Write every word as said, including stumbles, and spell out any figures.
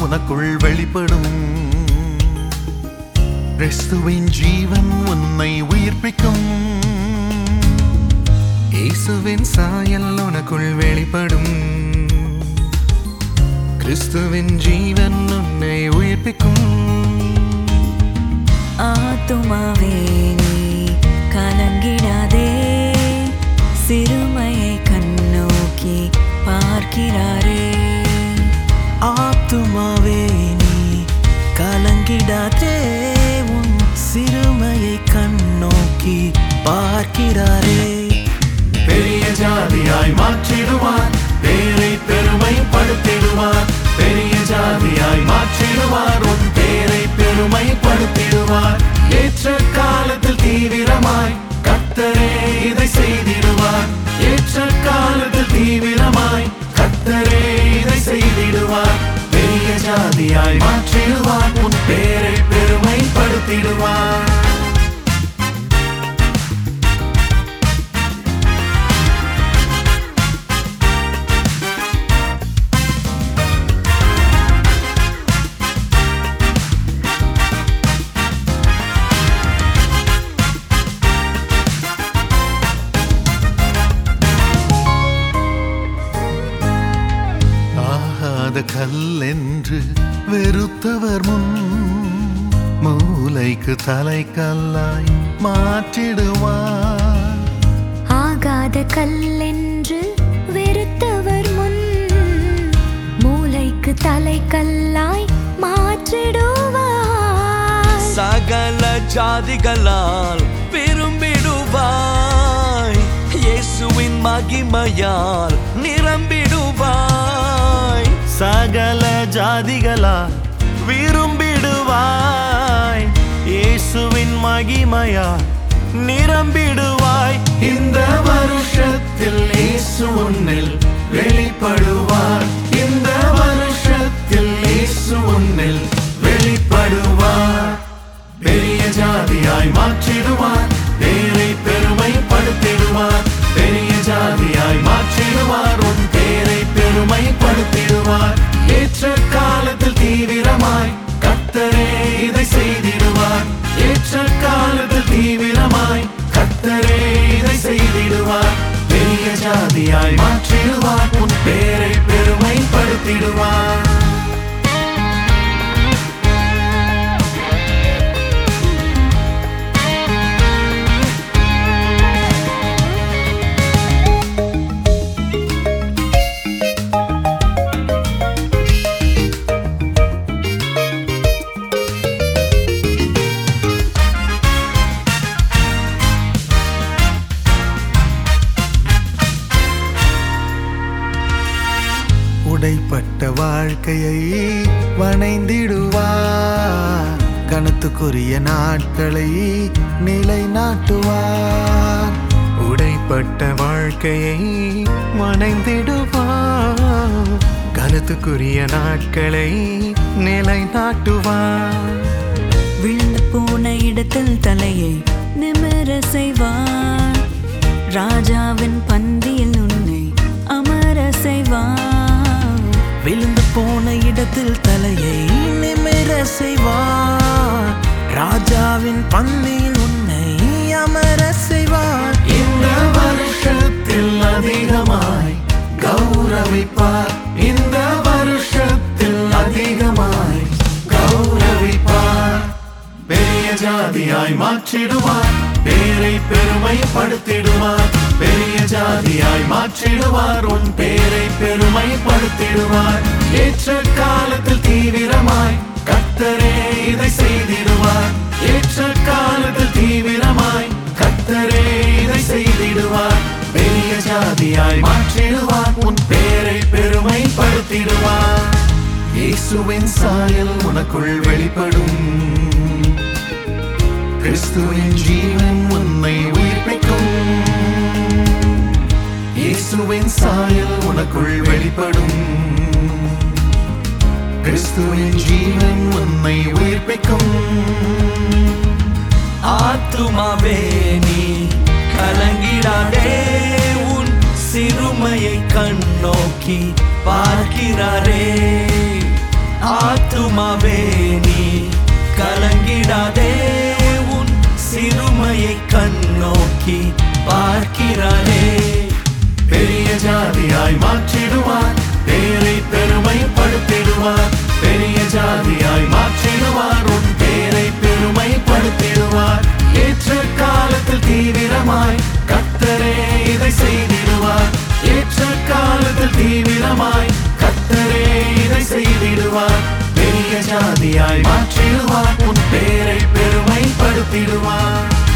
உனக்குள் வெளிப்படும். கிறிஸ்துவின் ஜீவன் உன்னை உயிர்ப்பிக்கும். இயேசுவின் சாயல் உனக்குள் வெளிப்படும். கிறிஸ்துவின் ஜீவன் உன்னை உயிர்ப்பிக்கும். ஆத்துமாவே நீ கலங்கிடாதே, சிறுமையை கண்ணோக்கி பார்க்கிறாரே. ஆத்துமாவே நீ கலங்கிடாதே, உன் சிறுமையை கண்ணோக்கி பார்க்கிறாரே. பெரிய ஜாதியாய் மாற்றிடுவார், பேரை பெருமைப்படுத்திடுவார். பெரிய ஜாதியாய் மாற்றிடுவார், உன் பேரை பெருமைப்படுத்திடுவார். ஏற்ற காலத்தில் தீவிரமாய் கர்த்தரே இதை செய்திடுவார். ஏற்ற காலத்தில் தீவிரமாய் கர்த்தரே இதை செய்திடுவார். பெரிய ஜாதியாய் மாற்றிடுவார், உன் பேரை பெருமைப்படுத்திடுவார். கல்லென்று வெறுத்தவர் முன் மூலைக்கு தலைக்கல்லாய் மாற்றிடுவார். ஆகாத கல்லென்று வெறுத்தவர் முன் மூலைக்கு தலைக்கல்லாய் மாற்றிடுவார். சகல ஜாதிகளால் விரும்பிடுவாய், இயேசுவின் மகிமையால் நிரம்பிடுவாய். சகல ஜாதிகளால் விரும்பிடுவாய், இயேசுவின் மகிமையால் நிரம்பிடுவாய். இந்த வருஷத்தில் இயேசு உன்னில் வெளிப்படுவார். இந்த வருஷத்தில் இயேசு உன்னில் வெளிப்படுவார். பெரிய ஜாதியாய் மாற்றிடுவார், பேரை பெருமைப்படுத்திடுவார். பெரிய ஜாதியாய் மாற்றிடுவார், உன் பேரை பெருமைப்படுத்திடுவார். ஏற்ற காலத்தில் தீவிரமாய் கர்த்தரே இதை செய்திடுவார். ஏற்ற காலத்தில் தீவிரமாய் கர்த்தரே இதை செய்திடுவார். பெரிய ஜாதியாய் மாற்றிடுவார், உன் பேரை பெருமைப்படுத்திடுவார். உடைப்பட்ட வாழ்க்கையை வணைந்திடுவார். கனத்துக்குரிய நாட்களை நிலைநாட்டுவார். உடைப்பட்ட வாழ்க்கையை வணைந்திடுவார். கனத்துக்குரிய நாட்களை நிலைநாட்டுவார். விழுந்து போன இடத்தில் தலையை நிமிர செய்வார். ராஜாவின் பந்தியில் உன்னை அமர செய்வார். விழுந்து போன இடத்தில் தலையை நிமிர செய்வார். ராஜாவின் பந்தியில் உன்னை அமர செய்வார். இந்த வருஷத்தில் அதிகமாய் கௌரவிப்பார். இந்த வருஷத்தில் அதிகமாய் கௌரவிப்பார். பெரிய ஜாதியாய் மாற்றிடுவார், பேரை பெருமைப்படுத்திடுவார். பெரிய ஜாதியாய் மாற்றிடுவார், உன் பேரை பெருமைப்படுத்திடுவார். ஏற்ற காலத்தில் தீவிரமாய் கர்த்தரே இதை செய்திடுவார். ஏற்ற காலத்தில் தீவிரமாய் கர்த்தரே இதை செய்திடுவார். பெரிய ஜாதியாய் மாற்றிடுவார், உன் பேரை பெருமைப்படுத்திடுவார். இயேசுவின் சாயல் உனக்குள் வெளிப்படும். கிறிஸ்துவின் ஜீவன் உன்னை உயிர்ப்பிக்கும். இயேசுவின் சாயல் உனக்குள் வெளிப்படும். கிறிஸ்துவின் ஜீவன் உன்னை உயிர்ப்பிக்கும். ஆத்துமாவே நீ கலங்கிடாதே, உன் சிறுமையை கண்ணோக்கி பார்க்கிறாரே. ஆத்துமாவே நீ கலங்கிடாதே, உன் சிறுமையை கண்ணோக்கி பார்க்கிறானே. பெரிய ஜாதியாய் மாற்றிடுவார், பேரை பெருமைப்படுத்திடுவார். பெரிய ஜாதியாய் மாற்றிடுவார், உன் பேரை பெருமைப்படுத்திடுவார். ஏற்ற காலத்தில் தீவிரமாய் கர்த்தரே இதை செய்திடுவார். ஏற்ற காலத்தில் தீவிரமாய் கர்த்தரே இதை செய்திடுவார். பெரிய ஜாதியாய் மாற்றிடுவார், உன் பேரை பெருமைப்படுத்திடுவார்.